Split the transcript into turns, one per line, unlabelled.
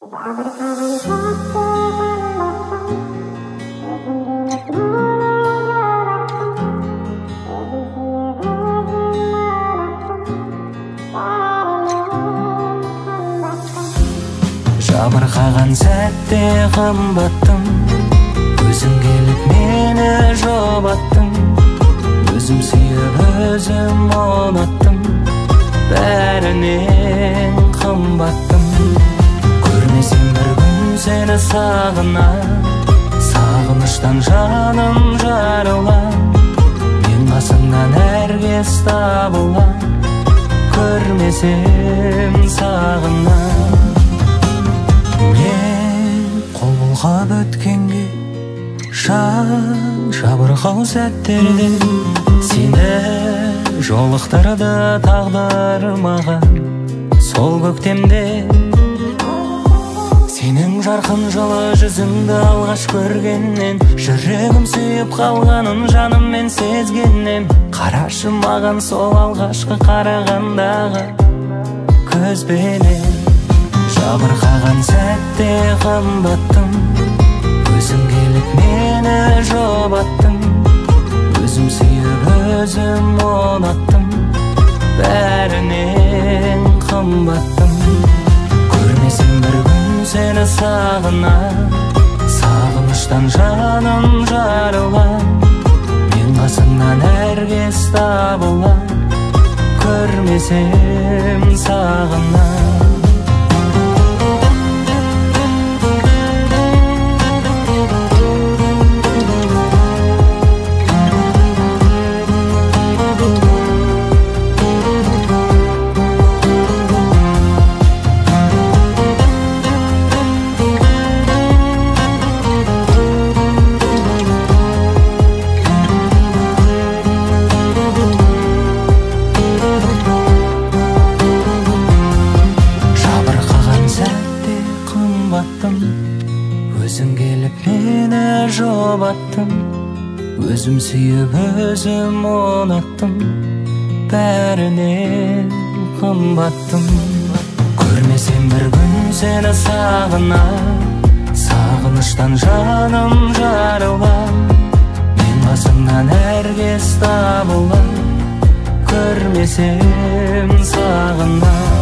Жабырқаған сәтте қымбаттым, өзің келіп мені жұбаттың. Өзім сүйіп өзім ұнаттым, бәрінен қымбаттым. Көрмесем бір күн сені сағына, сағыныштан жаным жарылған. Мен қасыңнан әркез табылған, көрмесем сағына. Мен қол бұлғап өткенге, жан жабырқау сәттерде сені жолықтырды тағдыр маған. Сол көктемде сенің жарқын жылы жүзіңді алғаш көргеннен, жүрегім сүйіп қалғанын жаныммен сезгеннен. Қарашы маған сол алғашқы қарағандағы көзбенен. Жабырқаған сәтте қымбаттым, өзің келіп мені жұбаттың. Өзім сүйіп өзім ұнаттым, бәрінен қымбаттым. Көрмесем бір күн сені сағына, сағыныштан жаным жарылған. Мен қасыңнан әркез табылған, көрмесем сағына. Өзің келіп мені жұбаттың, өзім сүйіп өзім ұнаттым, бәрінен қымбаттым. Көрмесем бір күн сені сағына, сағыныштан жаным жарылған. Мен қасыңнан әркез табылған, көрмесем сағына.